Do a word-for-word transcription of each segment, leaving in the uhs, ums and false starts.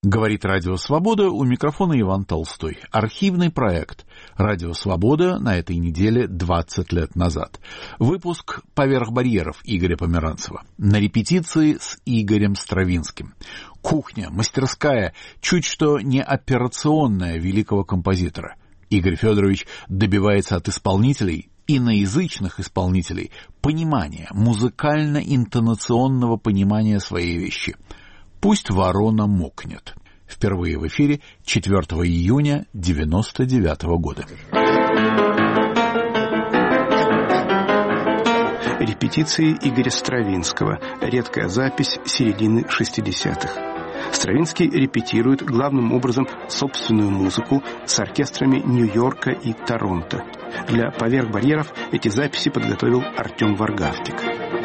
Говорит Радио Свобода, у микрофона Иван Толстой. Архивный проект Радио Свобода на этой неделе двадцать лет назад. Выпуск «Поверх барьеров» Игоря Померанцева. На репетиции с Игорем Стравинским. Кухня, мастерская, чуть что не операционная великого композитора. Игорь Федорович добивается от исполнителей, иноязычных исполнителей, понимания, музыкально-интонационного понимания своей вещи. «Пусть ворона мокнет». Впервые в эфире четвёртого июня девяносто девятого года. Репетиции Игоря Стравинского. Редкая запись середины шестидесятых. Стравинский репетирует главным образом собственную музыку с оркестрами Нью-Йорка и Торонто. Для «Поверх барьеров» эти записи подготовил Артем Варгавтик.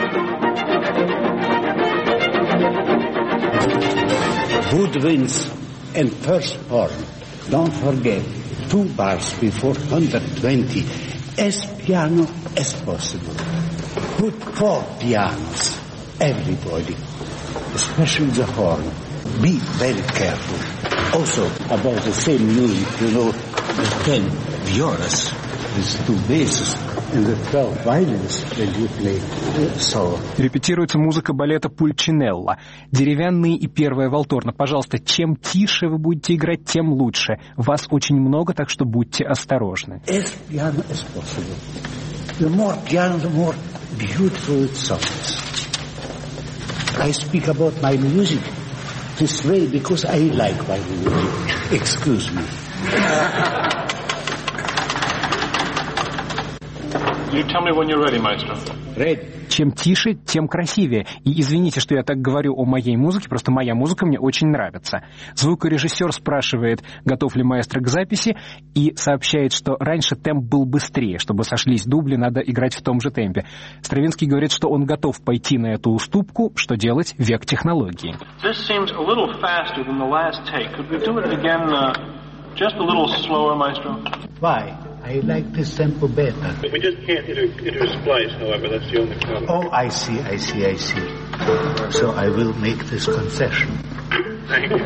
Woodwinds and first horn. Don't forget, two bars before one hundred twenty, as piano as possible. Put four pianos, everybody, especially the horn. Be very careful. Also, about the same music, you know, the ten violas with two basses and the twelve violins when you play solo. Репетируется музыка балета Пульчинелло. Деревянные и первая валторна. Пожалуйста, чем тише вы будете играть, тем лучше. Вас очень много, так что будьте осторожны. As piano as possible. The more piano, the more beautiful it sounds. I speak about my music this way because I like my music. Excuse me. You tell me when you're ready, maestro. Ready. Чем тише, тем красивее. И извините, что я так говорю о моей музыке, просто моя музыка мне очень нравится. Звукорежиссер спрашивает, готов ли маэстро к записи, и сообщает, что раньше темп был быстрее. Чтобы сошлись дубли, надо играть в том же темпе. Стравинский говорит, что он готов пойти на эту уступку, что делать век технологии. This seems a little faster than the last take. Could we do it again uh, just a little slower, maestro? Why? I like this tempo better. We just can't hit a, hit a splice, however. That's the only problem. Oh, I see, I see, I see. So I will make this concession. Thank you.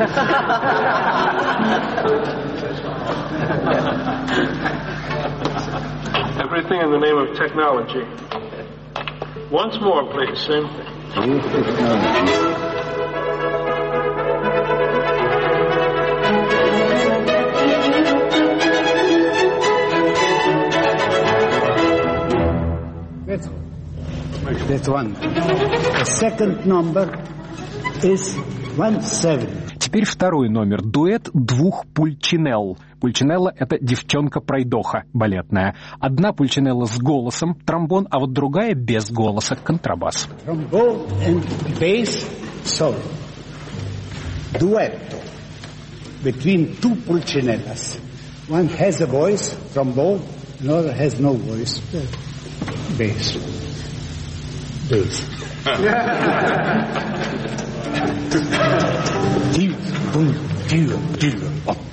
Everything in the name of technology. Once more, please. Same thing. New technology. That one. The second number is one seven. Теперь второй номер. Дуэт двух пульчинелл. Пульчинелла — это девчонка-пройдоха балетная. Одна пульчинелла с голосом, тромбон, а вот другая без голоса, контрабас. Trombone and bass solo. Duetto between two pulcinellas. One has a voice, trombone, another has no voice, bass. Bass. Deal, boom, deal, deal.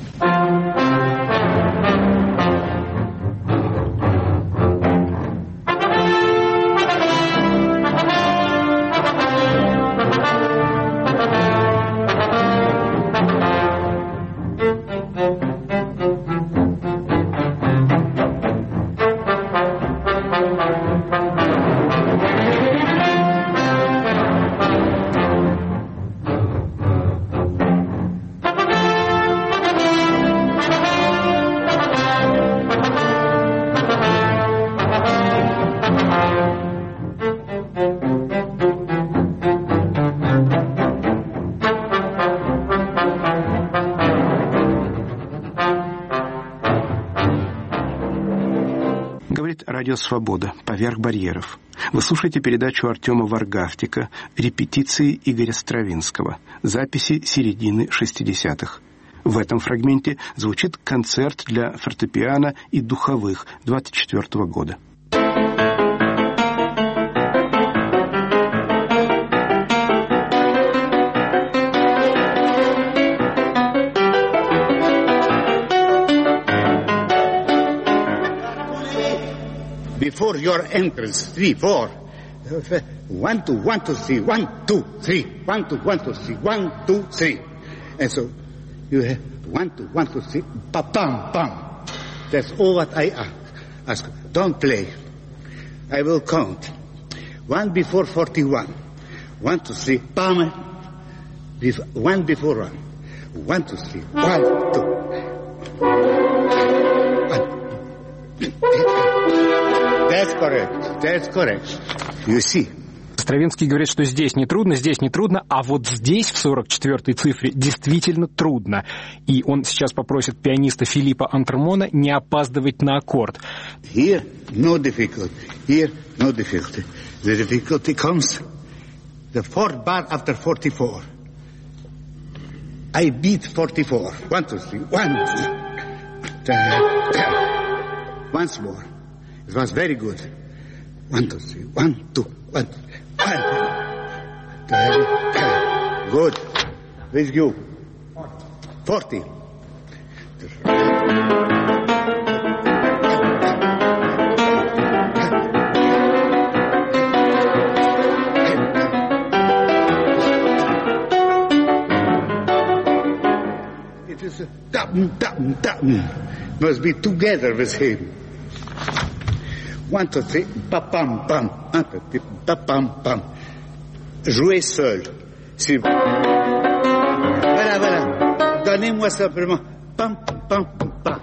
Радио Свобода. Поверх барьеров. Вы слушаете передачу Артема Варгавтика «Репетиции Игоря Стравинского». Записи середины шестидесятых. В этом фрагменте звучит концерт для фортепиано и духовых двадцать четвёртого года. Before your entrance, three, four. One, two, one, two, three, one, two, three. One, two, one, two, three, one, two, three. And so, You have one, two, one, two, three, pa, pam, pam. That's all what I ask. Don't play. I will count. One before forty-one. One, two, three, pam. One before one. One, two, three. One, two. One. That's correct. That's correct. You see. Стравинский говорит, что здесь не трудно, здесь не трудно, а вот здесь, в сорок четвёртой цифре, действительно трудно. И он сейчас попросит пианиста Филиппа Антермона не опаздывать на аккорд. Here, no difficulty. Here, no difficulty. The difficulty comes the fourth bar after forty-four. I beat forty-four. One, two, three. One, two. Once more. It was very good. One, two, three. One, two, one. Good. With you. Forty. It is a dum dum dum. Must be together with him. One, two, three, pa pam pam, pa pam pam. Jouez seul. Si... Voilà, voilà. Donnez-moi simplement pam pam pam.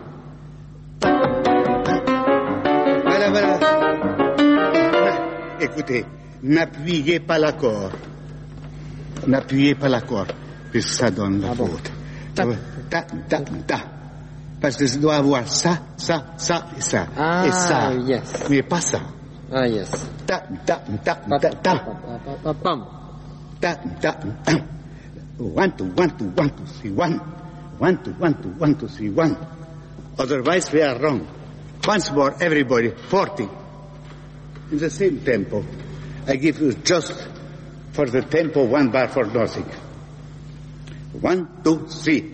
Voilà, voilà. Écoutez, n'appuyez pas l'accord. N'appuyez pas l'accord, puisque ça donne la faute. Ta ta ta ta. Parce que je dois avoir ça, ça, ça et ça. Ah, et ça. Yes. Mais pas ça. Ah, yes. Ta, ta, ta, ta, ta. Ta, ta, ta, ta. One, two, one, two, one, two, three, one. One, two, one, two, one, two, three, one. Otherwise we are wrong. Once more, everybody, forty. In the same tempo. I give you just for the tempo one bar for nothing. One, two, three.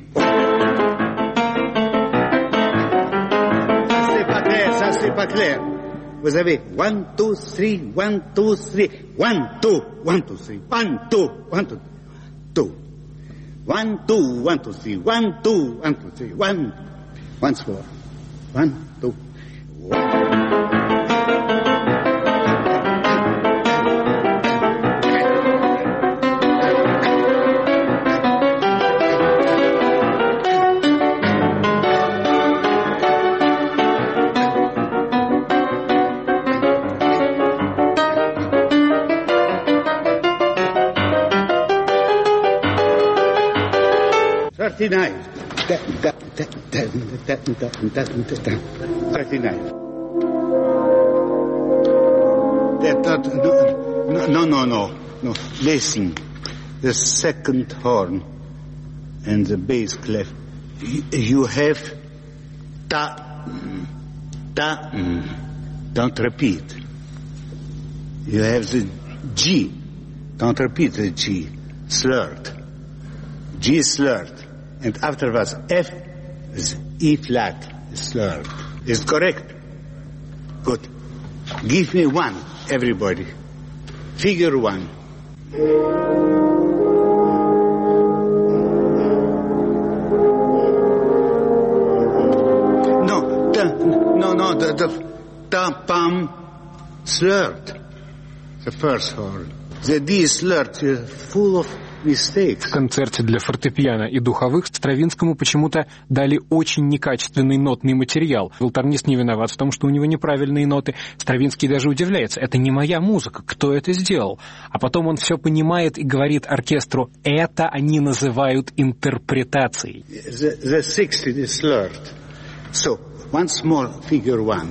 Ça, c'est pas clair. Vous avez one, two, three, one, two, three, one, two, one, two, three, one, two, one, two, two. One, two, one, two, three, one, two, one, two, three, one. Once more. One, two, one. Thirty-nine. Thirty-nine. No, no, no, no. Listen. The second horn and the bass clef. You have ta, ta. Don't repeat. You have the G. Don't repeat the G. Slurred. G slurred. And afterwards, F is E flat, slurred. Is it correct? Good. Give me one, everybody. Figure one. No, the, no, no, the, the, ta, pam, slurred. The first horn. The D slurred, uh, full of В концерте для фортепиано и духовых Стравинскому почему-то дали очень некачественный нотный материал. Волторнист не виноват в том, что у него неправильные ноты. Стравинский даже удивляется. Это не моя музыка. Кто это сделал? А потом он все понимает и говорит оркестру, это они называют интерпретацией. The, the sixth is slurred. So, once more, figure one.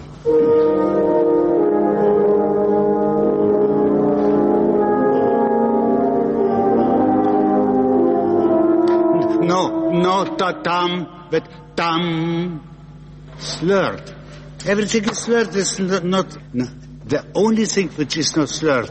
No, no ta-tam, but tam, slurred. Everything is slurred. Is not, not no. The only thing which is not slurred.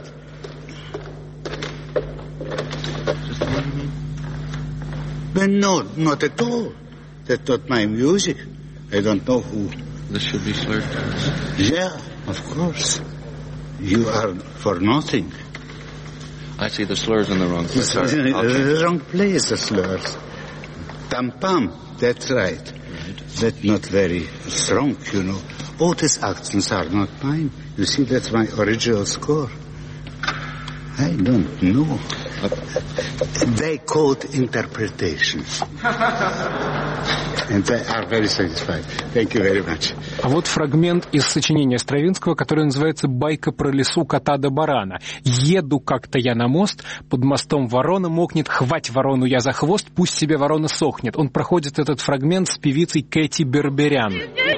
But no, not at all. That's not my music. I don't know who. This should be slurred. Yeah, of course. You are for nothing. I see the slurs in the wrong place. The wrong place, the slurs. Tam-pam, that's right. That's not very strong, you know. Otis accents are not mine. You see, that's my original score. I don't know. They code interpretations. And they are very satisfied. Thank you very much. А вот фрагмент из сочинения Стравинского, который называется «Байка про лису, кота да барана». «Еду как-то я на мост, под мостом ворона мокнет, хвать ворону я за хвост, пусть себе ворона сохнет». Он проходит этот фрагмент с певицей Кэти Берберян.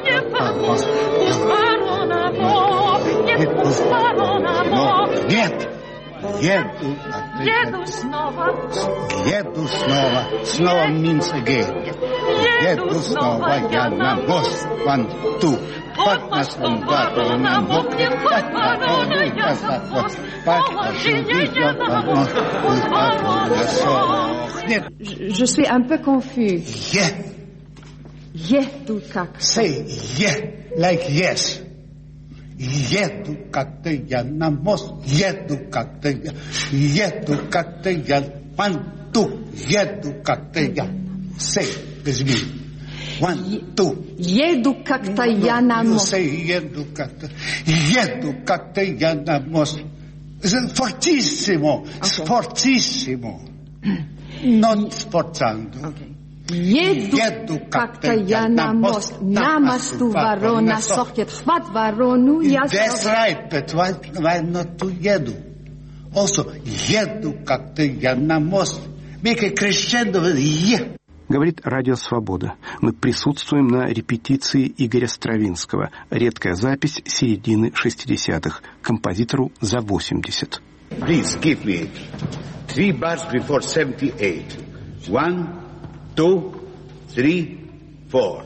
Нет! Еду, еду снова, еду снова, снова means again. Еду снова я на мост, one, two. Под мостом ворона мокнет, под ворону я за хвост, положи ее на мост, пусть ворона сохнет. Je suis un peu confus. Yeah. Еду как. Say yeah, like yes. Еду как-то я на мост, еду как-то я, еду как-то я, one, two, еду как-то я. Say with me. One, two. Еду как-то я на мост. Say еду как-то, еду как-то я на мост. Fortissimo, fortissimo. Not sforzando. Еду, Еду как-то я на мост, на мосту ворона сохнет, хват ворону я за... That's right, but why, why not to еду? Also, еду как-то я на мост. Make a crescendo with е. Говорит Радио Свобода. Мы присутствуем на репетиции Игоря Стравинского. Редкая запись середины шестидесятых. Композитору за восемьдесят. Please give me three bars before seventy-eight. One, two, three, four.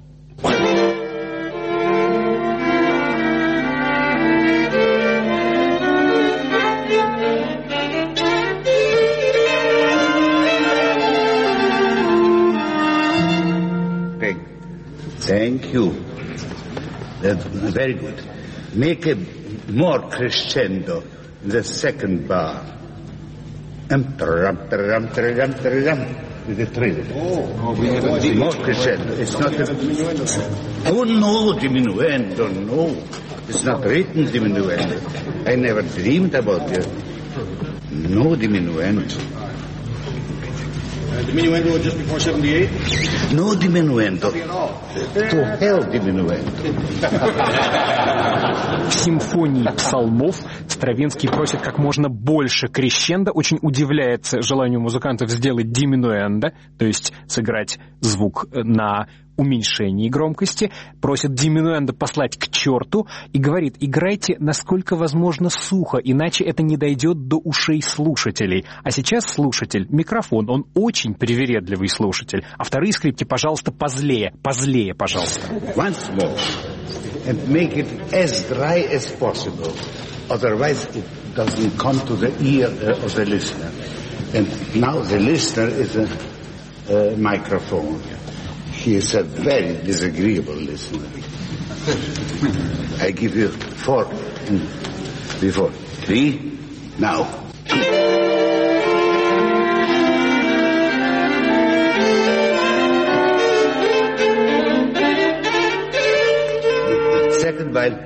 Thank, thank you. That's very good. Make a more crescendo in the second bar. Um, taram, taram, taram, taram. With the trill. Oh, we have a more crescendo. It's not a... Oh, no, diminuendo, no. It's not written diminuendo. I never dreamed about it. No diminuendo. Uh, diminuendo just before seventy-eight? No diminuendo. To hell diminuendo. В симфонии псалмов Стравинский просит как можно больше крещендо, очень удивляется желанию музыкантов сделать диминуэндо, то есть сыграть звук на уменьшении громкости, просит диминуэндо послать к черту и говорит: играйте насколько возможно сухо, иначе это не дойдет до ушей слушателей. А сейчас слушатель, микрофон, он очень привередливый слушатель. А вторые скрипки, пожалуйста, позлее, позлее, пожалуйста. Once more, and make it as dry as possible. Otherwise it doesn't come to the ear uh, of the listener. And now the listener is a, a microphone. He is a very disagreeable listener. I give you four before. Three, now. Second while.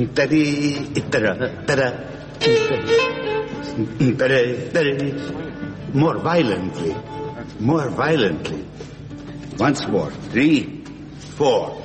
More violently. More violently. Once more. Three, four.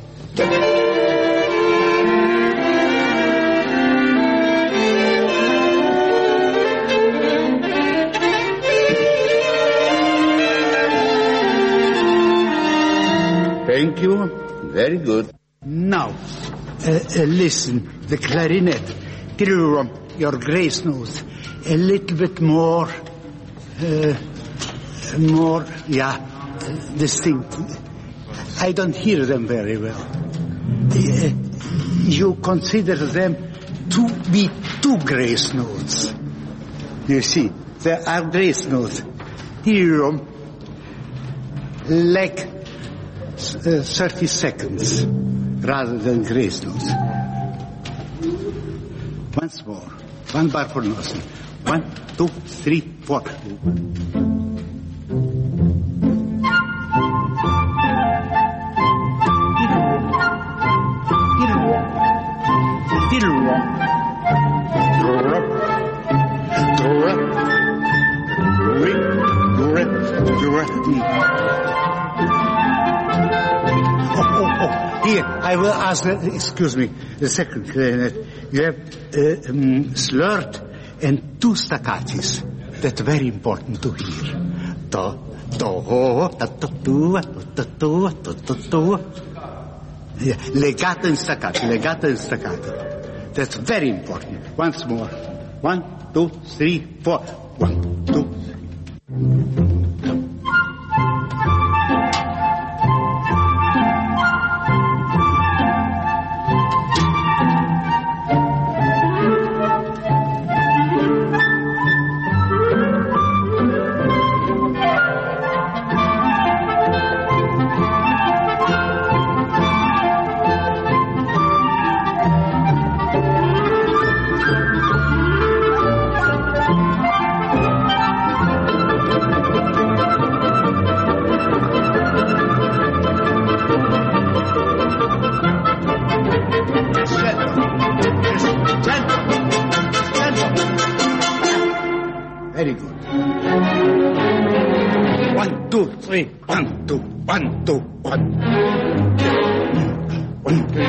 Thank you. Very good. Now, uh, uh, listen, the clarinet. Your grace notes. A little bit more, uh, more, yeah, distinct. I don't hear them very well. Uh, you consider them to be two grace notes. You see, there are grace notes. Like uh, thirty seconds rather than grace notes. Once more. One bar for nothing. One, two, three, four. Here, I will ask, uh, excuse me, the second clarinet. You have uh, um, slurred and two staccatis. That's very important to hear. Do, do, da, do, do, do, do, do, do. Yeah, legato and staccato, legato and staccato. That's very important. Once more. One, two, three, four. One, two, three. Very good. One, two, three. One, two, one, two, one. One, two.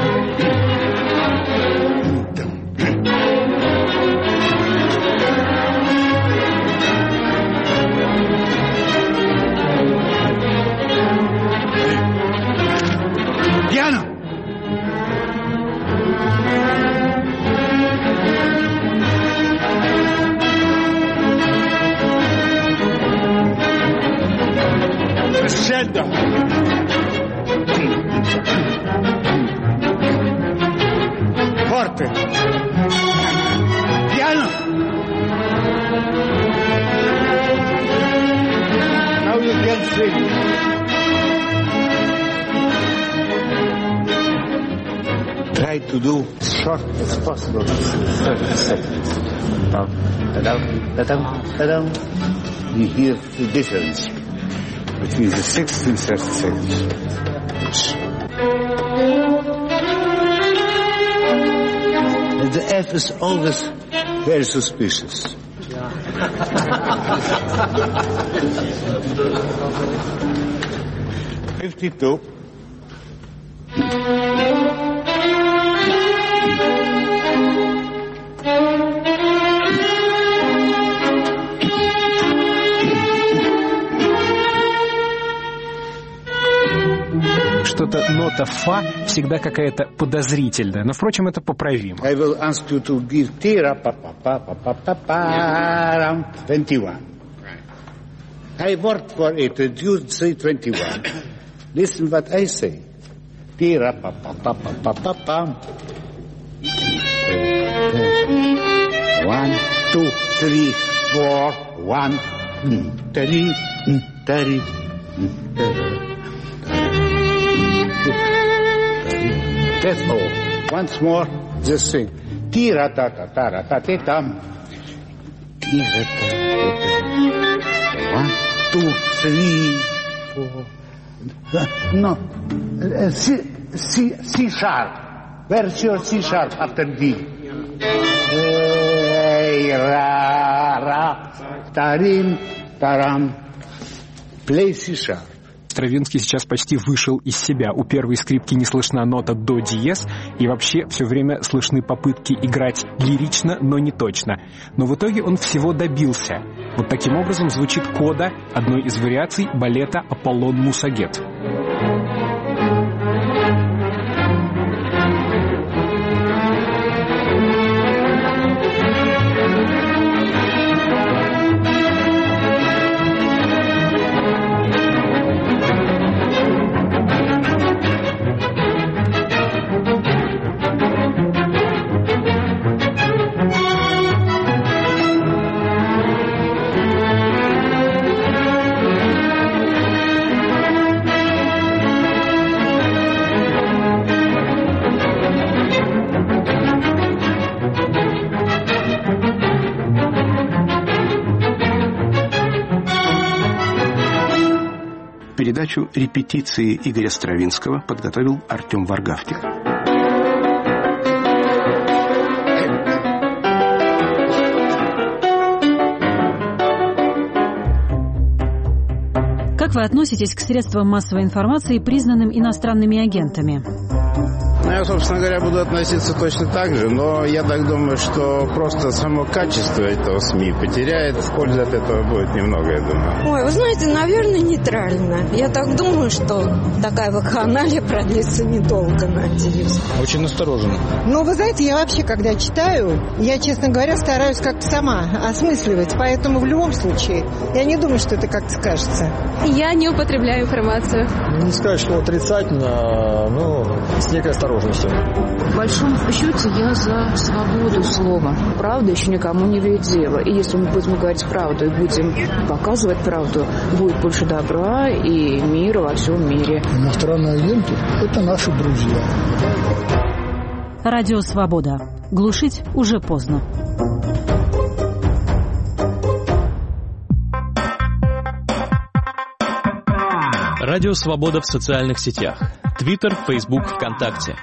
Piano. Crescendo. Forte. Piano. Now you can sing. Try to do as short as possible. thirty seconds. Ta-dum, ta-dum, ta-dum. You hear the difference between the sixth and thirty seconds. And the F is always very suspicious. Fifty-two. Что-то нота фа всегда какая-то подозрительная, но, впрочем, это поправимо. I will ask you to give tira pa pa pa pa pa pa pa twenty-one. I worked for it, and you say twenty-one. Listen what I say. Tira pa pa pa pa pa pa pa. One, two, three, four, one, three, three, three. That's all. Once more, just sing. Tira ta ta ta ta ta ta tam. Tira ta ta ta. One, two, three, four. No, C, C, C sharp. Where's your C sharp after D? Hey, ra ra, tarim, taram. Play C sharp. Стравинский сейчас почти вышел из себя. У первой скрипки не слышна нота до диез, и вообще все время слышны попытки играть лирично, но не точно. Но в итоге он всего добился. Вот таким образом звучит кода одной из вариаций балета «Аполлон Мусагет». Передачу «Репетиции» Игоря Стравинского подготовил Артем Варгавкин. Как Как вы относитесь к средствам массовой информации, признанным иностранными агентами? Ну, я, собственно говоря, буду относиться точно так же, но я так думаю, что просто само качество этого СМИ потеряет, пользы от этого будет немного, я думаю. Ой, вы знаете, наверное, нейтрально. Я так думаю, что такая вакханалия продлится недолго, надеюсь. Очень настороженно. Ну, вы знаете, я вообще, когда читаю, я, честно говоря, стараюсь как-то сама осмысливать, поэтому в любом случае я не думаю, что это как-то скажется. Я не употребляю информацию. Не сказать, что отрицательно, но с некой осторожностью. В большом счете я за свободу слова. Правда еще никому не вредила. И если мы будем говорить правду и будем показывать правду, будет больше добра и мира во всем мире. Иностранные агенты – это наши друзья. Радио «Свобода». Глушить уже поздно. Радио «Свобода» в социальных сетях. Твиттер, Фейсбук, ВКонтакте.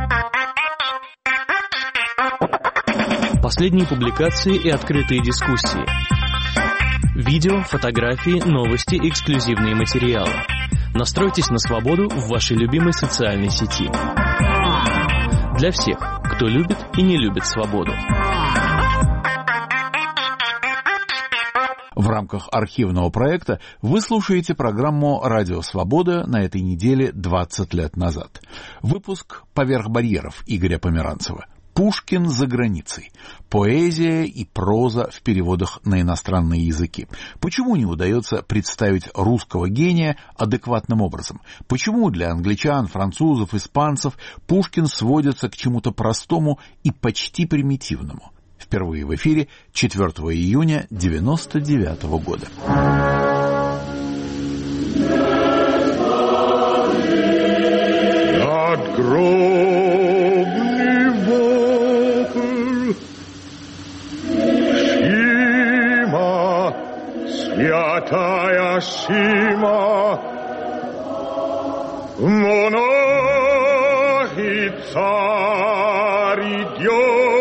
Последние публикации и открытые дискуссии. Видео, фотографии, новости, эксклюзивные материалы. Настройтесь на свободу в вашей любимой социальной сети. Для всех, кто любит и не любит свободу. В рамках архивного проекта вы слушаете программу «Радио Свобода» на этой неделе двадцать лет назад. Выпуск «Поверх барьеров» Игоря Померанцева. Пушкин за границей. Поэзия и проза в переводах на иностранные языки. Почему не удается представить русского гения адекватным образом? Почему для англичан, французов, испанцев Пушкин сводится к чему-то простому и почти примитивному? Впервые в эфире четвёртого июня девяносто девятого года. Надгробный вопль, Сима, святая Сима, монахи царь идет.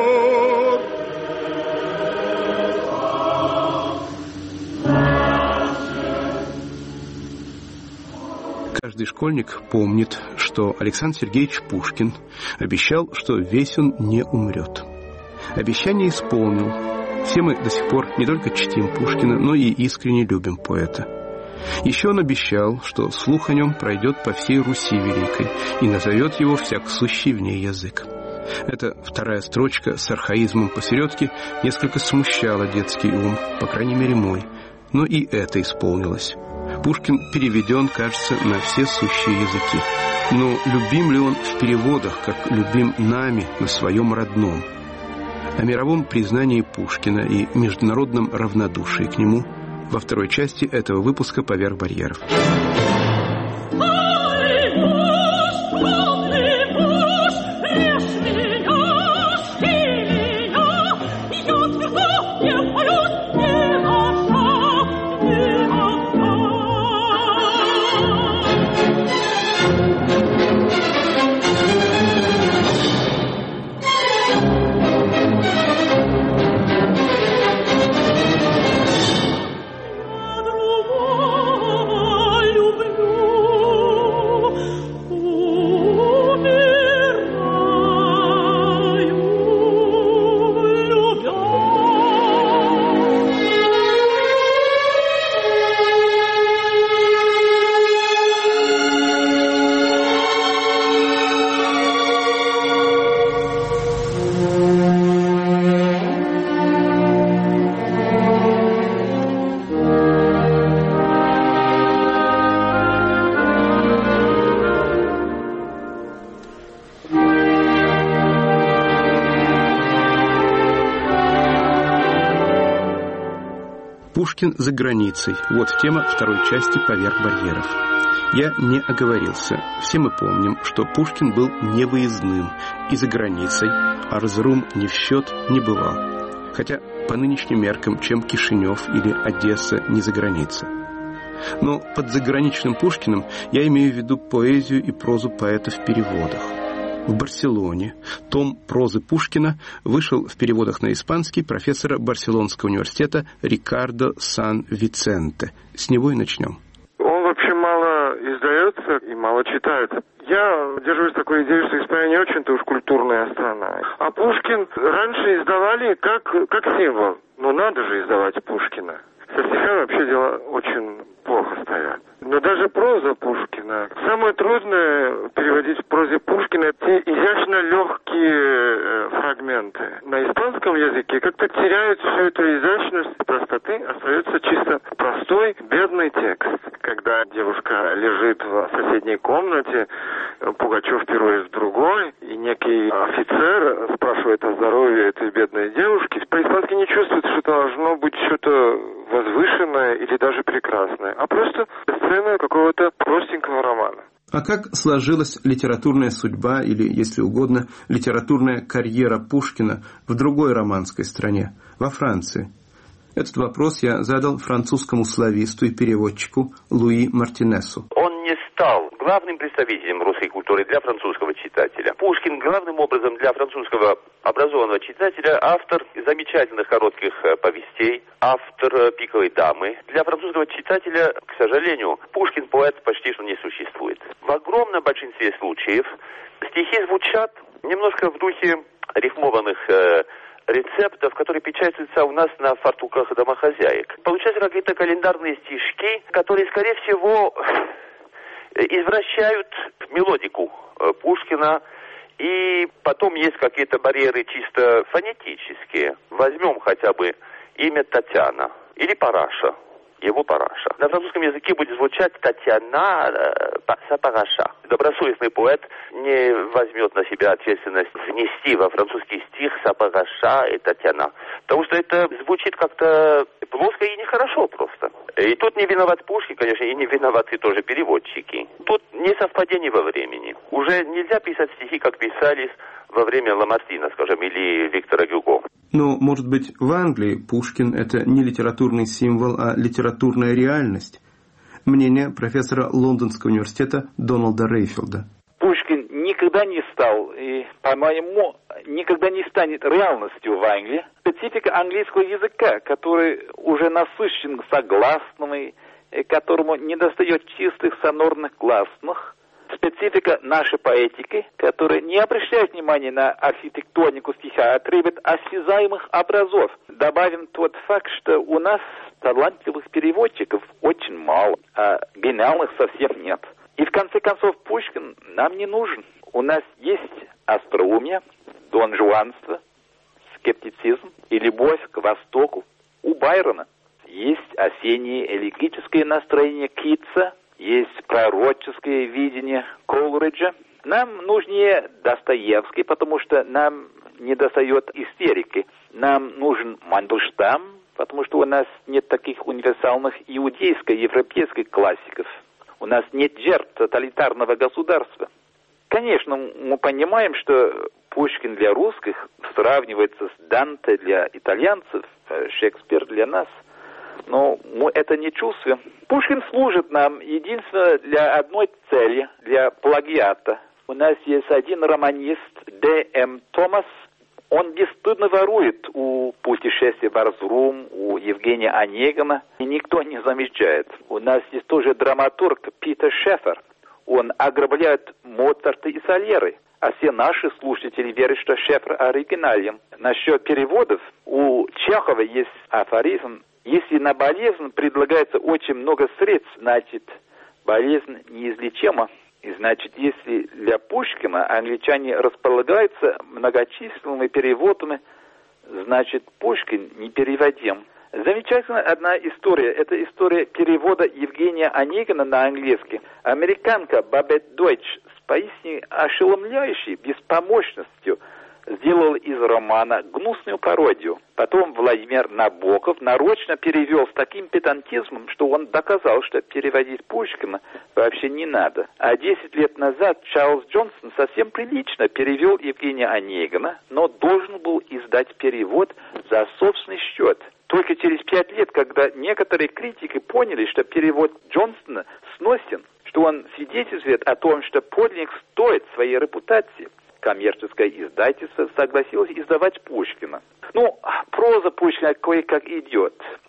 Каждый школьник помнит, что Александр Сергеевич Пушкин обещал, что весь он не умрет. Обещание исполнил. Все мы до сих пор не только чтим Пушкина, но и искренне любим поэта. Еще он обещал, что слух о нем пройдет по всей Руси Великой и назовет его всяксущий в ней язык. Эта вторая строчка с архаизмом посередке несколько смущала детский ум, по крайней мере мой. Но и это исполнилось. Пушкин переведен, кажется, на все сущие языки. Но любим ли он в переводах, как любим нами на своем родном? О мировом признании Пушкина и международном равнодушии к нему во второй части этого выпуска «Поверх барьеров». Пушкин за границей. Вот тема второй части «Поверх барьеров». Я не оговорился. Все мы помним, что Пушкин был невыездным и за границей, а Эрзурум ни в счет не бывал. Хотя по нынешним меркам, чем Кишинев или Одесса не за граница. Но под заграничным Пушкиным я имею в виду поэзию и прозу поэта в переводах. В Барселоне том прозы Пушкина вышел в переводах на испанский профессора Барселонского университета Рикардо Сан-Виценте. С него и начнем. мало издается и мало читается. Я держусь такой идеи, что Испания не очень-то уж культурная страна. А Пушкин раньше издавали как, как символ. Ну надо же издавать Пушкина. Со стихами вообще дела очень плохо стоят. Но даже проза Пушкина. Самое трудное переводить в прозе Пушкина те изящно легкие фрагменты. На испанском языке как-то теряют всю эту изящность, простоты, остается чисто простой, бедный текст. Когда девушка лежит в соседней комнате, Пугачев пирует в другой, и некий офицер спрашивает о здоровье этой бедной девушки, по-испански не чувствуется, что должно быть что-то возвышенное или даже прекрасное, а просто сцена какого-то простенького романа. А как сложилась литературная судьба, или, если угодно, литературная карьера Пушкина в другой романской стране, во Франции? Этот вопрос я задал французскому слависту и переводчику Луи Мартинесу. Он не стал главным представителем русской культуры для французского читателя. Пушкин главным образом для французского образованного читателя автор замечательных коротких повестей, автор «Пиковой дамы». Для французского читателя, к сожалению, Пушкин поэт почти что не существует. В огромном большинстве случаев стихи звучат немножко в духе рифмованных э, рецептов, которые печатаются у нас на фартуках домохозяек. Получаются какие-то календарные стишки, которые, скорее всего, извращают мелодику Пушкина, и потом есть какие-то барьеры чисто фонетические. Возьмем хотя бы имя Татьяна или Параша. Его Параша. На французском языке будет звучать Татьяна э, Параша. Добросовестный поэт не возьмет на себя ответственность внести во французский стих Параша и Татьяна. Потому что это звучит как-то плоско и нехорошо просто. И тут не виноват Пушкин, конечно, и не виноваты тоже переводчики. Тут несовпадение во времени. Уже нельзя писать стихи, как писались во время Ламартина, скажем, или Виктора Гюго. Но, может быть, в Англии Пушкин – это не литературный символ, а литературная реальность? Мнение профессора Лондонского университета Дональда Рейфилда. Пушкин никогда не стал, и, по-моему, никогда не станет реальностью в Англии. Специфика английского языка, который уже насыщен согласными, которому недостает чистых сонорных гласных. Специфика нашей поэтики, которая не обращает внимания на архитектонику стиха, а требует осязаемых образов. Добавим тот факт, что у нас талантливых переводчиков очень мало, а гениальных совсем нет. И в конце концов Пушкин нам не нужен. У нас есть остроумие, донжуанство, скептицизм и любовь к Востоку. У Байрона есть осеннее элегическое настроение Китса, есть пророческое видение Колриджа. Нам нужнее Достоевский, потому что нам недостает истерики. Нам нужен Мандельштам, потому что у нас нет таких универсальных иудейско-европейских классиков. У нас нет жертв тоталитарного государства. Конечно, мы понимаем, что Пушкин для русских сравнивается с Данте для итальянцев, Шекспир для нас. Но мы это не чувствуем. Пушкин служит нам единственно для одной цели, для плагиата. У нас есть один романист, Д М Томас. Он бесстыдно ворует у «Путешествия в Арзрум», у Евгения Онегина, и никто не замечает. У нас есть тоже драматург Питер Шефер. Он ограбляет Моцарта и Сальери. А все наши слушатели верят, что Шефер оригинален. Насчет переводов, у Чехова есть афоризм: если на болезнь предлагается очень много средств, значит, болезнь неизлечима. И значит, если для Пушкина англичане располагаются многочисленными переводами, значит, Пушкин непереводим. Замечательная одна история. Это история перевода Евгения Онегина на английский. Американка Бабет Дойч с поистине ошеломляющей беспомощностью сделал из романа гнусную пародию. Потом Владимир Набоков нарочно перевел с таким педантизмом, что он доказал, что переводить Пушкина вообще не надо. А десять лет назад Чарльз Джонсон совсем прилично перевел Евгения Онегина, но должен был издать перевод за собственный счет. Только через пять лет, когда некоторые критики поняли, что перевод Джонсона сносен, что он свидетельствует о том, что подлинник стоит своей репутации, коммерческое издательство согласилось издавать Пушкина. Ну, проза Пушкина кое-как идет.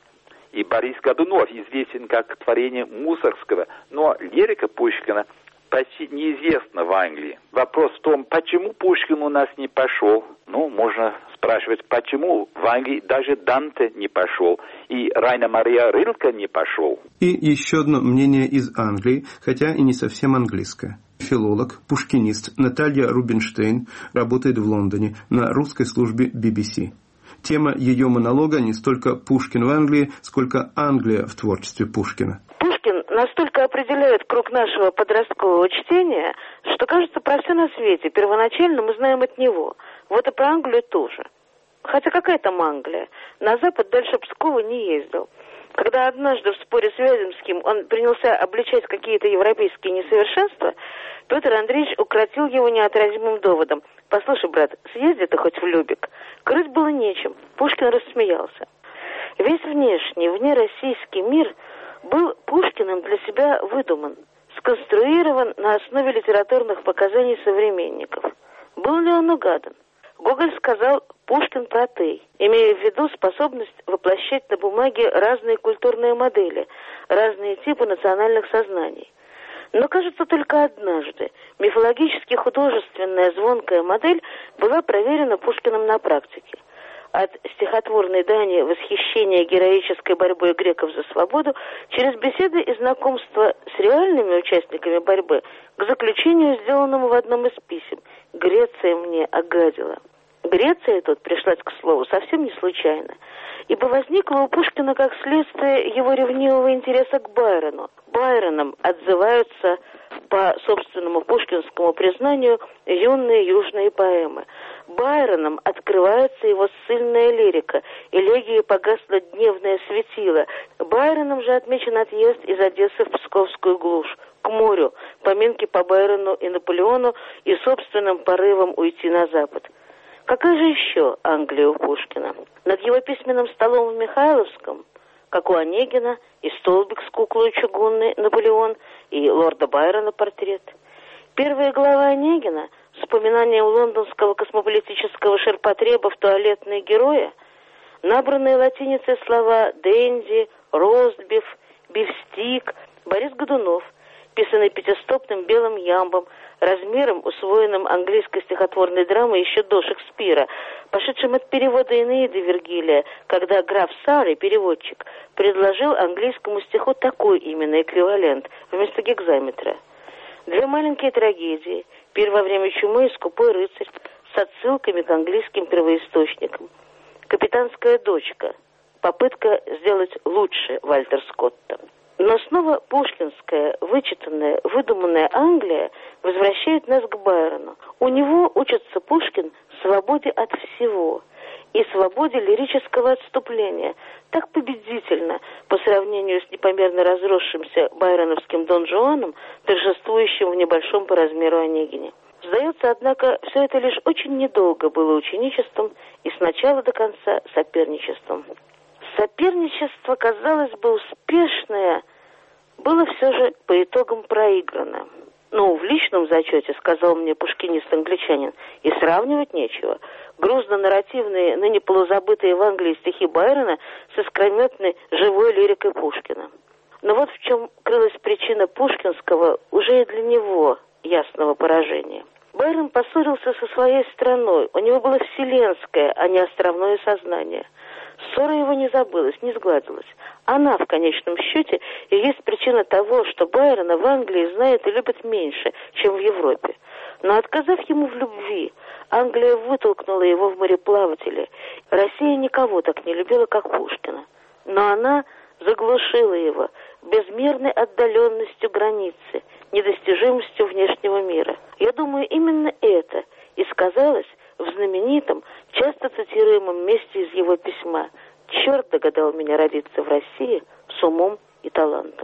И Борис Годунов известен как творение Мусоргского, но лирика Пушкина почти неизвестна в Англии. Вопрос в том, почему Пушкин у нас не пошел. Ну, можно спрашивать, почему в Англии даже Данте не пошел, и Райна Мария Рилке не пошел. И еще одно мнение из Англии, хотя и не совсем английское. Филолог, пушкинист Наталья Рубинштейн работает в Лондоне на русской службе би би си. Тема ее монолога не столько Пушкин в Англии, сколько Англия в творчестве Пушкина. Пушкин настолько определяет круг нашего подросткового чтения, что, кажется, про все на свете первоначально мы знаем от него. Вот и про Англию тоже. Хотя какая там Англия? На запад дальше Пскова не ездил. Когда однажды в споре с Вяземским он принялся обличать какие-то европейские несовершенства, Петр Андреевич укротил его неотразимым доводом. «Послушай, брат, съезди ты хоть в Любек». Крыть было нечем. Пушкин рассмеялся. Весь внешний, внероссийский мир был Пушкиным для себя выдуман, сконструирован на основе литературных показаний современников. Был ли он угадан? Гоголь сказал «Пушкин протей», имея в виду способность воплощать на бумаге разные культурные модели, разные типы национальных сознаний. Но, кажется, только однажды мифологически художественная звонкая модель была проверена Пушкиным на практике. От стихотворной дани восхищения героической борьбой греков за свободу через беседы и знакомства с реальными участниками борьбы к заключению, сделанному в одном из писем: «Греция мне огадила». Греция тут пришлась, к слову, совсем не случайно, ибо возникла у Пушкина как следствие его ревнивого интереса к Байрону. Байроном отзываются, по собственному пушкинскому признанию, юные южные поэмы. Байроном открывается его ссыльная лирика, элегии «Погасло дневное светило». Байроном же отмечен отъезд из Одессы в Псковскую глушь, к морю, поминки по Байрону и Наполеону и собственным порывом уйти на запад. Какая же еще Англия у Пушкина? Над его письменным столом в Михайловском, как у Онегина, и столбик с куклой чугунной Наполеон, и лорда Байрона портрет. Первая глава Онегина с упоминанием лондонского космополитического ширпотреба в туалетные героя, набранные латиницей слова «дэнди», «ростбиф», «бифстик», Борис Годунов, писанный пятистопным белым ямбом, размером, усвоенным английской стихотворной драмой еще до Шекспира, пошедшим от перевода Энеиды Вергилия, когда граф Сарри, переводчик, предложил английскому стиху такой именно эквивалент вместо гекзаметра. Две маленькие трагедии «Пир во время чумы» и «Скупой рыцарь» с отсылками к английским первоисточникам. «Капитанская дочка» — попытка сделать лучше Вальтер Скотта. Но снова пушкинская, вычитанная, выдуманная Англия возвращает нас к Байрону. У него учится Пушкин свободе от всего и свободе лирического отступления, так победительно по сравнению с непомерно разросшимся байроновским Дон Жуаном, торжествующим в небольшом по размеру Онегине. Сдается, однако, все это лишь очень недолго было ученичеством и с начала до конца соперничеством. Соперничество, казалось бы, успешное, было все же по итогам проиграно. Ну, в личном зачете, сказал мне пушкинист-англичанин, и сравнивать нечего. Грузно-нарративные, ныне полузабытые в Англии стихи Байрона с искрометной живой лирикой Пушкина. Но вот в чем крылась причина пушкинского, уже и для него, ясного поражения. Байрон поссорился со своей страной, у него было вселенское, а не островное сознание. Ссора его не забылась, не сгладилась. Она, в конечном счете, и есть причина того, что Байрона в Англии знает и любит меньше, чем в Европе. Но отказав ему в любви, Англия вытолкнула его в мореплаватели. Россия никого так не любила, как Пушкина. Но она заглушила его безмерной отдаленностью границы, недостижимостью внешнего мира. Я думаю, именно это и сказалось в знаменитом, часто цитируемом месте из его письма: «Черт догадал меня родиться в России с умом и талантом».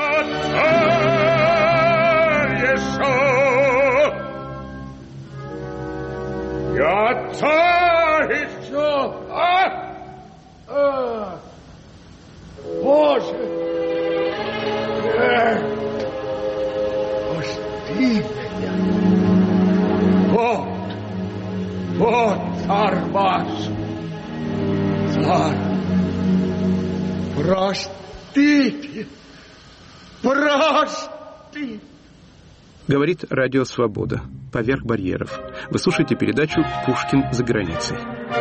Я царь еще! А! А! Боже! Эх! Постиг я! Вот! Вот царь ваш! Царь! Говорит Радио Свобода. Поверх барьеров. Вы слушаете передачу «Пушкин за границей».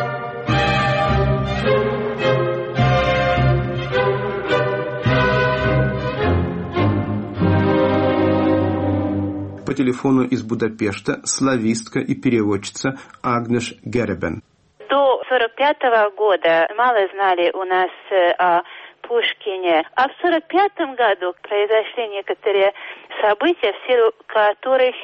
По телефону из Будапешта славистка и переводчица Агнеш Геребен. До сорок пятого года мало знали у нас о Пушкине. А в сорок пятом году произошли некоторые события, в силу которых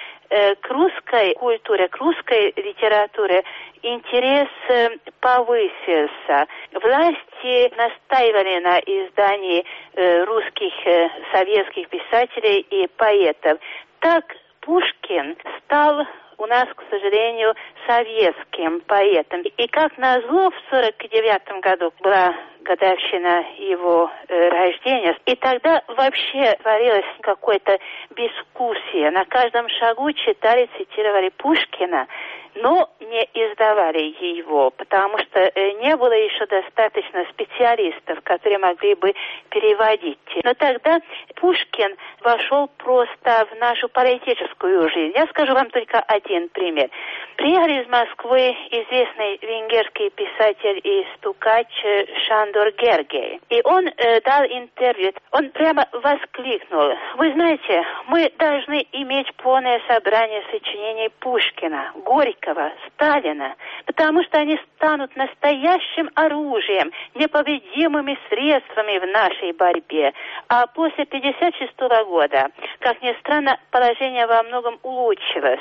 э, к русской культуре, к русской литературе интерес э, повысился. Власти настаивали на издании э, русских э, советских писателей и поэтов. Так Пушкин стал у нас, к сожалению, советским поэтом. И как назло, в сорок девятом году была годовщина его э, рождения. И тогда вообще творилось какое-то безвкусие. На каждом шагу читали, цитировали Пушкина, но не издавали его, потому что э, не было еще достаточно специалистов, которые могли бы переводить. Но тогда Пушкин вошел просто в нашу политическую жизнь. Я скажу вам только один пример. Приехал из Москвы известный венгерский писатель и стукач Шандор Гергей. И он э, дал интервью. Он прямо воскликнул: вы знаете, мы должны иметь полное собрание сочинений Пушкина, Горького, Сталина, потому что они станут настоящим оружием, непобедимыми средствами в нашей борьбе. А после пятьдесят шестого года, как ни странно, положение во многом улучшилось.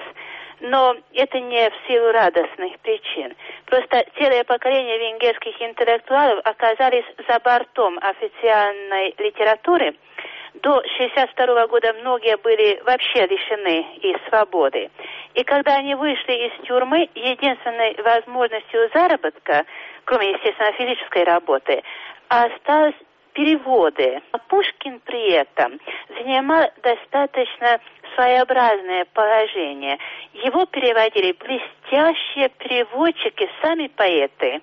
Но это не в силу радостных причин. Просто целое поколение венгерских интеллектуалов оказались за бортом официальной литературы. До шестьдесят второго года многие были вообще лишены и свободы. И когда они вышли из тюрьмы, единственной возможностью заработка, кроме, естественно, физической работы, осталось переводы. А Пушкин при этом занимал достаточно своеобразное положение. Его переводили блестящие переводчики, сами поэты,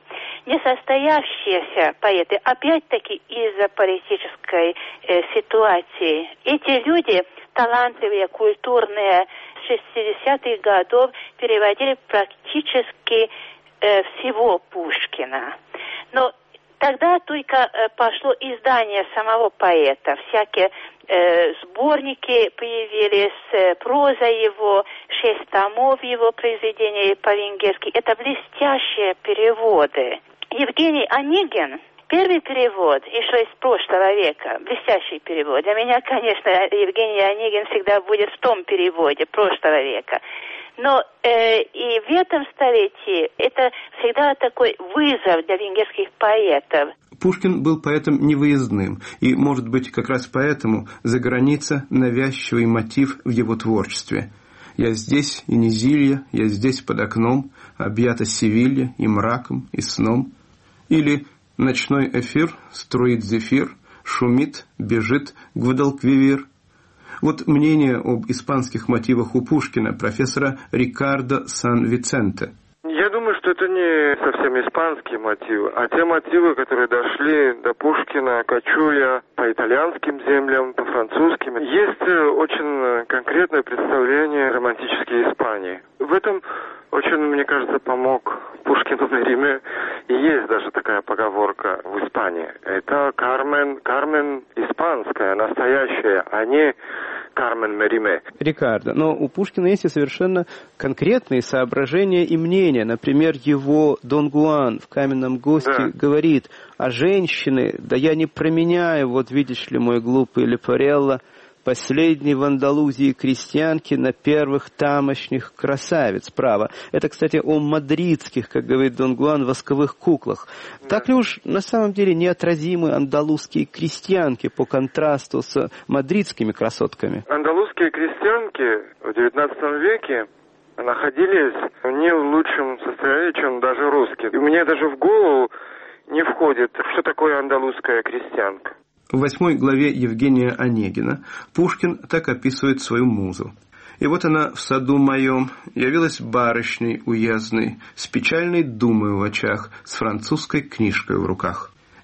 несостоявшиеся поэты, опять-таки из-за политической э, ситуации. Эти люди, талантливые, культурные, с шестидесятых годов переводили практически э, всего Пушкина. Но тогда только э, пошло издание самого поэта, всякие э, сборники появились, э, проза его, шесть томов его произведений по-венгерски. Это блестящие переводы. Евгений Онегин, первый перевод, еще из прошлого века, блестящий перевод. Для меня, конечно, Евгений Онегин всегда будет в том переводе прошлого века. Но э, и в этом столетии это всегда такой вызов для венгерских поэтов. Пушкин был поэтом невыездным, и, может быть, как раз поэтому за граница навязчивый мотив в его творчестве. «Я здесь, и не зилья, я здесь под окном, объята Севилья и мраком, и сном». Или «Ночной эфир, струит зефир, шумит, бежит Гвадалквивир». Вот мнение об испанских мотивах у Пушкина профессора Рикардо Сан-Виценте. Я думаю, что это не совсем испанские мотивы, а те мотивы, которые дошли до Пушкина, кочуя по итальянским землям, по французским. Есть очень конкретное представление романтической Испании. В этом очень, мне кажется, помог Пушкину на Риме. И есть даже такая поговорка в Испании. Это Кармен, Кармен испанская, настоящая, а не Кармен Мериме. Рикардо, но у Пушкина есть и совершенно конкретные соображения и мнения. Например, его Дон Гуан в «Каменном госте» да. говорит: «А женщины, да я не променяю, вот видишь ли, мой глупый Лепарелло, последней в Андалузии крестьянки на первых тамошних красавиц». Право. Это, кстати, о мадридских, как говорит Дон Гуан, восковых куклах. Да. Так ли уж на самом деле неотразимы андалузские крестьянки по контрасту с мадридскими красотками? Андалузские крестьянки в девятнадцатом веке находились не в лучшем состоянии, чем даже русские. И мне даже в голову не входит, что такое андалузская крестьянка. В восьмой главе Евгения Онегина Пушкин так описывает свою музу. «И вот она в саду моем явилась барышней уездной, с печальной думой в очах, с французской книжкой в руках».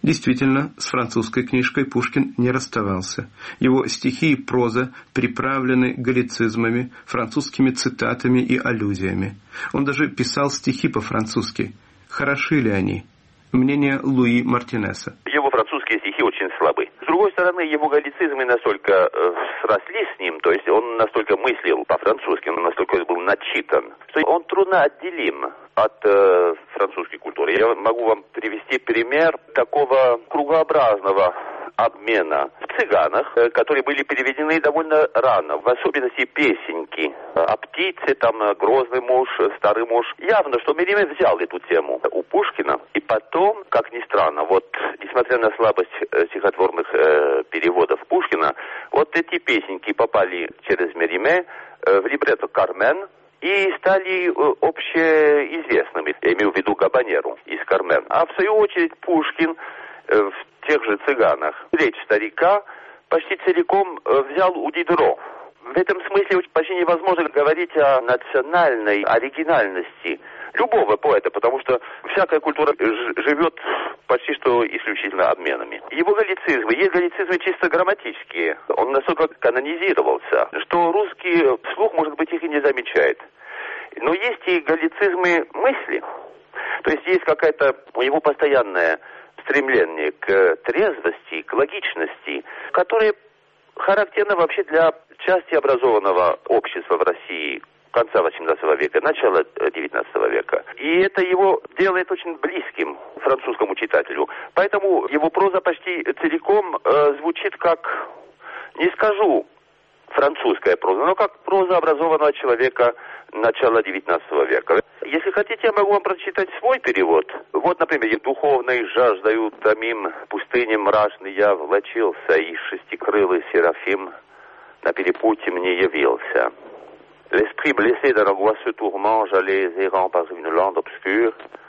Действительно, с французской книжкой Пушкин не расставался. Его стихи и проза приправлены галлицизмами, французскими цитатами и аллюзиями. Он даже писал стихи по-французски. Хороши ли они? Мнение Луи Мартинеса. Его французские стихи очень слабы. С другой стороны, его галлицизмы настолько э, срослись с ним, то есть он настолько мыслил по-французски, он настолько был начитан, что он трудно отделим от э, французской культуры. Я могу вам привести пример такого кругообразного обмена в цыганах, которые были переведены довольно рано, в особенности песенки о птице, там грозный муж, старый муж. Явно, что Мериме взял эту тему у Пушкина, и потом, как ни странно, вот, несмотря на слабость стихотворных э, переводов Пушкина, вот эти песенки попали через Мериме э, в либретто «Кармен», и стали общеизвестными, я имею в виду Габанеру из «Кармен». А в свою очередь Пушкин э, в тех же «Цыганах» речь старика почти целиком взял у Дидро. В этом смысле почти невозможно говорить о национальной оригинальности любого поэта, потому что всякая культура живет почти что исключительно обменами. Его галлицизмы, есть галлицизмы чисто грамматические. Он настолько канонизировался, что русский вслух, может быть, их и не замечает. Но есть и галлицизмы мысли. То есть есть какая-то у него постоянная стремление к трезвости, к логичности, которые характерны вообще для части образованного общества в России конца восемнадцатого века, начала девятнадцатого века. И это его делает очень близким французскому читателю. Поэтому его проза почти целиком э, звучит как, не скажу французская проза, но как проза образованного человека начала девятнадцатого века. Если хотите, я могу вам прочитать свой перевод. Вот, например, «Духовной жаждою томим, пустыне мрачный я влачился, и шестикрылый серафим на перепуте мне явился. L'esprit blessé d'un angoisseux tourment, j'allais errant par une lande obscure,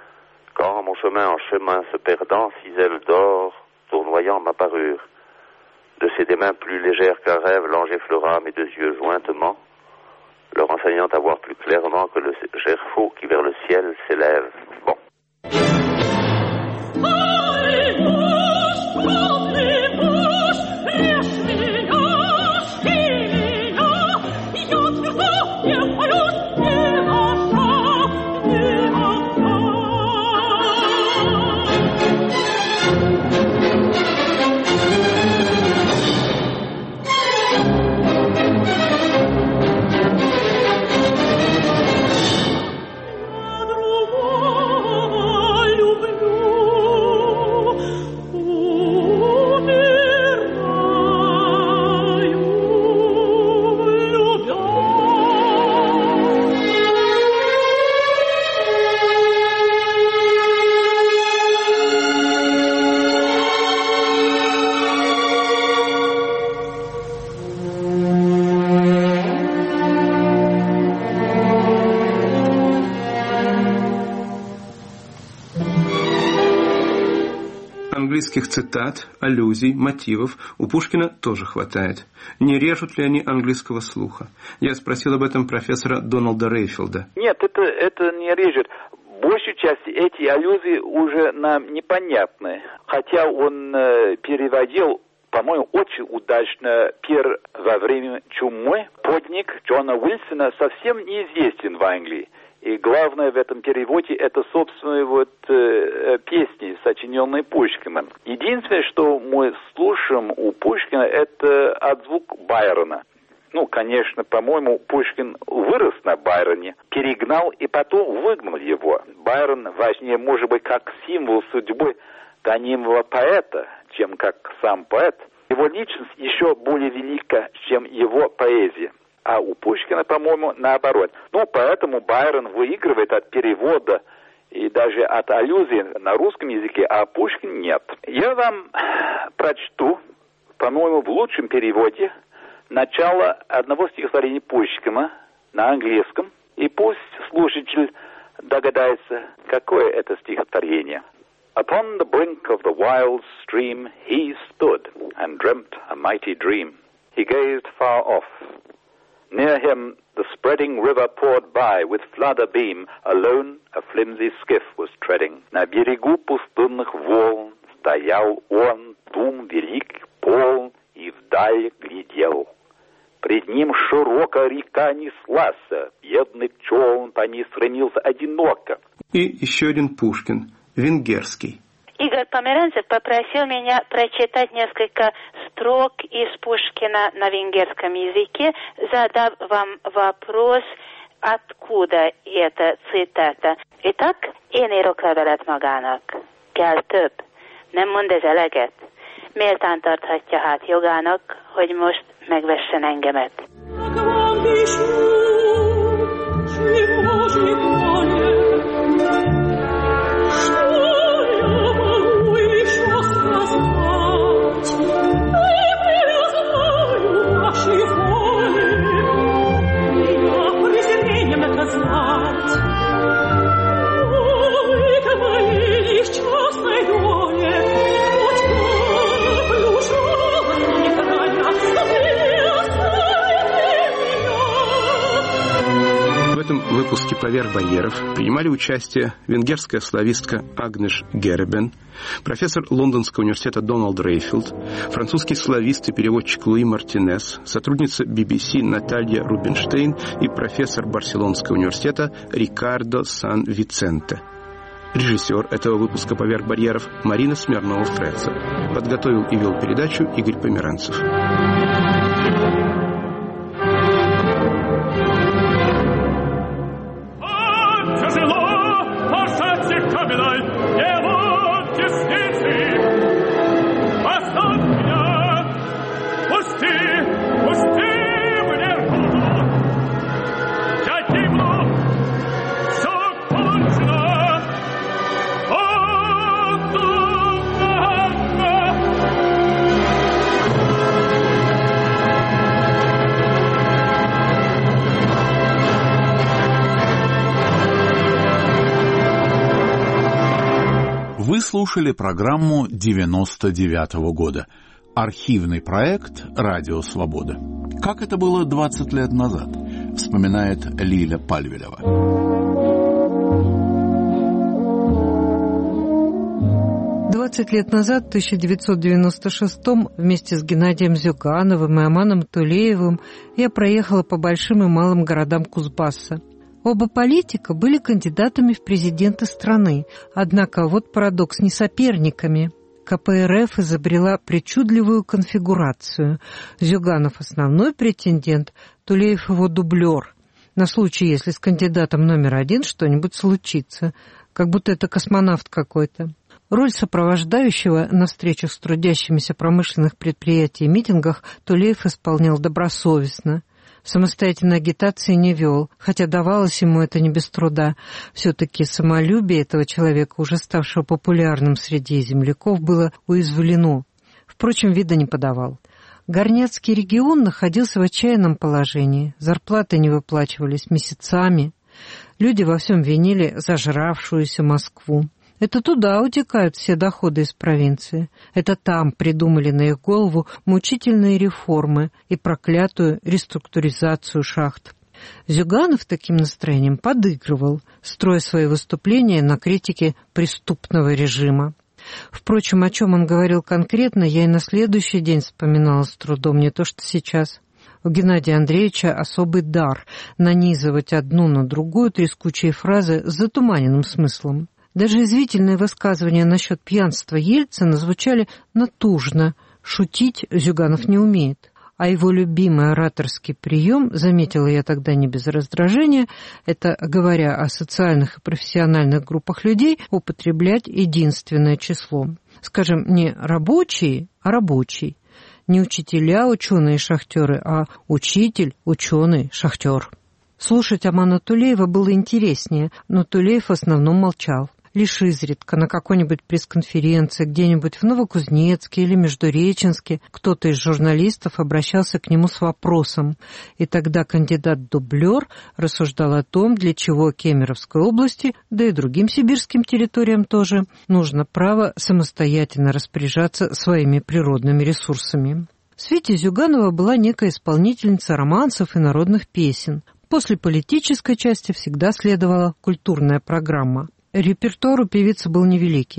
quand mon chemin en chemin se perdant, six ailes d'or, tournoyant ma parure. De ses des mains plus légères qu'un rêve, l'ange effleura mes deux yeux jointement, leur enseignant à voir plus clairement que le gerfaut qui vers le ciel s'élève. Bon. Английских цитат, аллюзий, мотивов у Пушкина тоже хватает. Не режут ли они английского слуха? Я спросил об этом профессора Дональда Рейфилда. Нет, это, это не режет. Большей части эти аллюзии уже нам непонятны. Хотя он э, переводил, по-моему, очень удачно «Пир во время чумы». Подник Джона Уилсона совсем неизвестен в Англии. И главное в этом переводе это, собственно, вот э, песни, сочиненные Пушкиным. Единственное, что мы слушаем у Пушкина, это отзвук Байрона. Ну, конечно, по-моему, Пушкин вырос на Байроне, перегнал и потом выгнал его. Байрон важнее, может быть, как символ судьбы тонимого поэта, чем как сам поэт. Его личность еще более велика, чем его поэзия. А у Пушкина, по-моему, наоборот. Ну, поэтому Байрон выигрывает от перевода и даже от аллюзии на русском языке, а Пушкин нет. Я вам прочту, по-моему, в лучшем переводе начало одного стихотворения Пушкина на английском, и пусть слушатель догадается, какое это стихотворение. Upon the brink of the wild stream he stood and dreamt a mighty dream. He gazed far off. Near him the spreading river poured by with flood abeam. Alone a flimsy skiff was treading. На берегу пустынных волн стоял он, дум велик, полн, и вдаль глядел. Пред ним широко река неслась, бедный челн по ней стремился одиноко. И еще один Пушкин, венгерский. Игорь Померанцев попросил меня прочитать несколько строк из Пушкина на венгерском языке, задав вам вопрос, откуда эта цитата. Итак, én írok levelet magának. Kell több. Nem mond ez eleget. Méltán tarthatja hát jogának, hogy most megvessen engemet. В этом выпуске «Поверх барьеров» принимали участие венгерская славистка Агнеш Геребен, профессор Лондонского университета Дональд Рейфилд, французский славист и переводчик Луи Мартинес, сотрудница би би си Наталья Рубинштейн и профессор Барселонского университета Рикардо Сан-Виценте. Режиссер этого выпуска «Поверх барьеров» Марина Смирнова-Фреца. Подготовил и вел передачу Игорь Померанцев. Вы слушали программу девяносто девятого года. Архивный проект «Радио Свобода». Как это было двадцать лет назад, вспоминает Лиля Пальвелева. двадцать лет назад, в тысяча девятьсот девяносто шестом, вместе с Геннадием Зюгановым и Аманом Тулеевым я проехала по большим и малым городам Кузбасса. Оба политика были кандидатами в президенты страны, однако вот парадокс, не соперниками. ка пэ эр эф изобрела причудливую конфигурацию. Зюганов – основной претендент, Тулеев – его дублер. На случай, если с кандидатом номер один что-нибудь случится, как будто это космонавт какой-то. Роль сопровождающего на встречах с трудящимися промышленных предприятий и митингах Тулеев исполнял добросовестно. Самостоятельной агитации не вел, хотя давалось ему это не без труда. Все-таки самолюбие этого человека, уже ставшего популярным среди земляков, было уязвлено. Впрочем, вида не подавал. Горняцкий регион находился в отчаянном положении. Зарплаты не выплачивались месяцами. Люди во всем винили зажравшуюся Москву. Это туда утекают все доходы из провинции. Это там придумали на их голову мучительные реформы и проклятую реструктуризацию шахт. Зюганов таким настроением подыгрывал, строя свои выступления на критике преступного режима. Впрочем, о чем он говорил конкретно, я и на следующий день вспоминала с трудом, не то что сейчас. У Геннадия Андреевича особый дар нанизывать одну на другую трескучие фразы с затуманенным смыслом. Даже извительные высказывания насчет пьянства Ельцина звучали натужно. Шутить Зюганов не умеет. А его любимый ораторский прием, заметила я тогда не без раздражения, это, говоря о социальных и профессиональных группах людей, употреблять единственное число. Скажем, не рабочие, а рабочий. Не учителя, ученые и шахтеры, а учитель, ученый, шахтер. Слушать Амана Тулеева было интереснее, но Тулеев в основном молчал. Лишь изредка на какой-нибудь пресс-конференции где-нибудь в Новокузнецке или Междуреченске кто-то из журналистов обращался к нему с вопросом, и тогда кандидат-дублер рассуждал о том, для чего Кемеровской области, да и другим сибирским территориям тоже, нужно право самостоятельно распоряжаться своими природными ресурсами. В свете Зюганова была некая исполнительница романсов и народных песен. После политической части всегда следовала культурная программа. Репертуар у певицы был невеликий.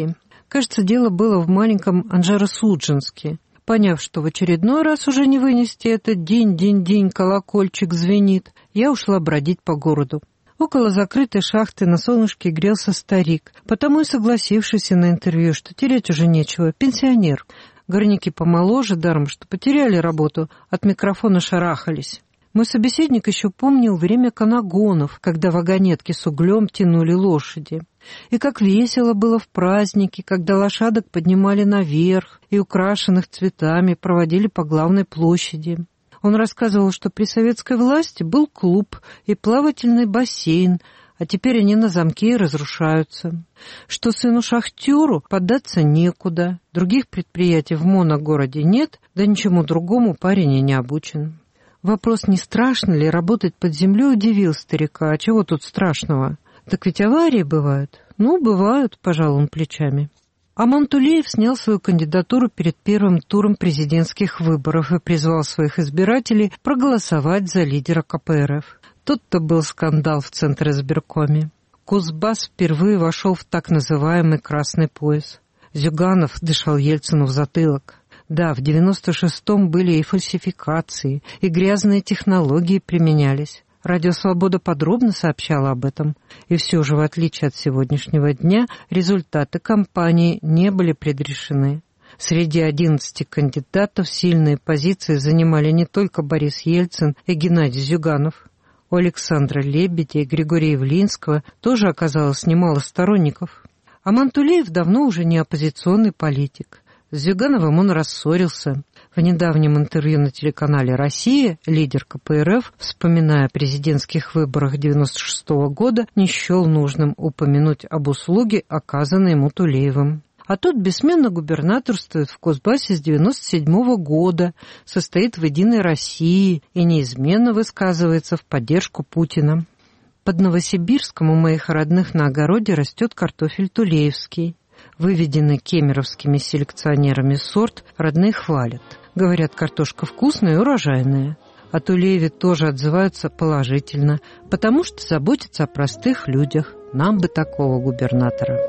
Кажется, дело было в маленьком Анжеро-Судженске. Поняв, что в очередной раз уже не вынести этот день-день-день, колокольчик звенит, я ушла бродить по городу. Около закрытой шахты на солнышке грелся старик, потому и согласившийся на интервью, что терять уже нечего, пенсионер. Горняки помоложе, даром, что потеряли работу, от микрофона шарахались. Мой собеседник еще помнил время канагонов, когда вагонетки с углем тянули лошади. И как весело было в праздники, когда лошадок поднимали наверх и украшенных цветами проводили по главной площади. Он рассказывал, что при советской власти был клуб и плавательный бассейн, а теперь они на замке и разрушаются. Что сыну-шахтеру податься некуда, других предприятий в моногороде нет, да ничему другому парень и не обучен. Вопрос, не страшно ли работать под землей, удивил старика. А чего тут страшного? Так ведь аварии бывают. Ну, бывают, пожал он плечами. Амон Тулеев снял свою кандидатуру перед первым туром президентских выборов и призвал своих избирателей проголосовать за лидера ка пэ эр эф. Тут-то был скандал в Центризбиркоме. Кузбасс впервые вошел в так называемый «красный пояс». Зюганов дышал Ельцину в затылок. Да, в девяносто шестом были и фальсификации, и грязные технологии применялись. Радио «Свобода» подробно сообщала об этом. И все же, в отличие от сегодняшнего дня, результаты кампании не были предрешены. Среди одиннадцати кандидатов сильные позиции занимали не только Борис Ельцин и Геннадий Зюганов. У Александра Лебедя и Григория Явлинского тоже оказалось немало сторонников. Амон Тулеев давно уже не оппозиционный политик. С Зюгановым он рассорился. В недавнем интервью на телеканале «Россия» лидер ка пэ эр эф, вспоминая о президентских выборах девяносто шестого года, не счел нужным упомянуть об услуге, оказанной ему Тулеевым. А тот бессменно губернаторствует в Кузбассе с девяносто седьмого года, состоит в «Единой России» и неизменно высказывается в поддержку Путина. Под Новосибирском у моих родных на огороде растет картофель тулеевский. Выведенный кемеровскими селекционерами сорт родные хвалят. Говорят, картошка вкусная и урожайная. О Тулееве тоже отзываются положительно, потому что заботятся о простых людях. Нам бы такого губернатора.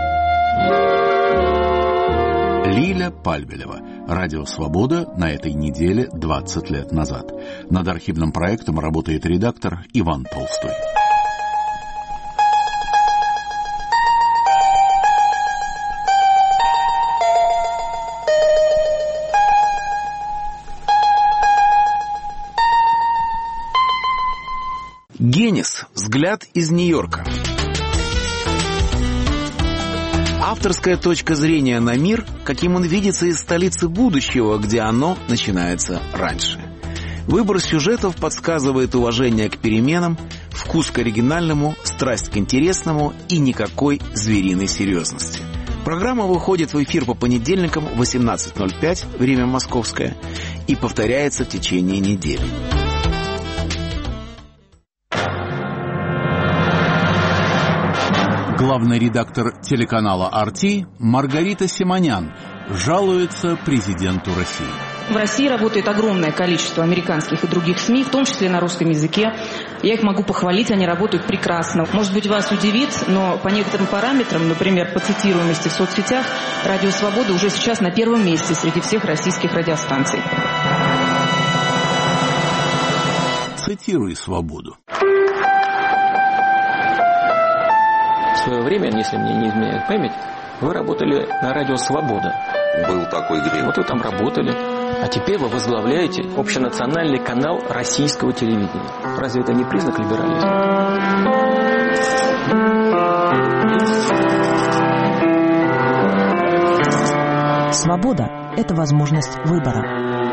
Лиля Пальбелева. Радио «Свобода» на этой неделе двадцать лет назад. Над архивным проектом работает редактор Иван Толстой. Генис. Взгляд из Нью-Йорка. Авторская точка зрения на мир, каким он видится из столицы будущего, где оно начинается раньше. Выбор сюжетов подсказывает уважение к переменам, вкус к оригинальному, страсть к интересному и никакой звериной серьезности. Программа выходит в эфир по понедельникам в восемнадцать ноль пять, время московское, и повторяется в течение недели. Главный редактор телеканала ар ти Маргарита Симонян жалуется президенту России. В России работает огромное количество американских и других СМИ, в том числе на русском языке. Я их могу похвалить, они работают прекрасно. Может быть, вас удивит, но по некоторым параметрам, например, по цитируемости в соцсетях, Радио «Свобода» уже сейчас на первом месте среди всех российских радиостанций. Цитируй «Свободу». В свое время, если мне не изменяет память, вы работали на радио «Свобода». Был такой грех. Вот вы там работали. А теперь вы возглавляете общенациональный канал российского телевидения. Разве это не признак либерализма? Свобода – это возможность выбора.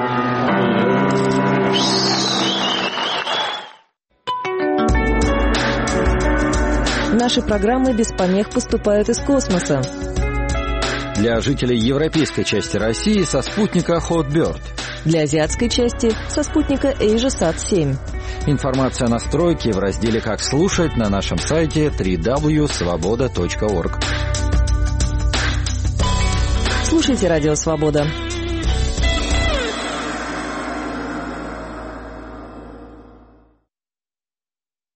Наши программы без помех поступают из космоса. Для жителей европейской части России со спутника Hotbird. Для азиатской части со спутника AsiaSat семь. Информация о настройке в разделе «Как слушать» на нашем сайте дабл ю дабл ю дабл ю точка свобода точка орг. Слушайте «Радио Свобода».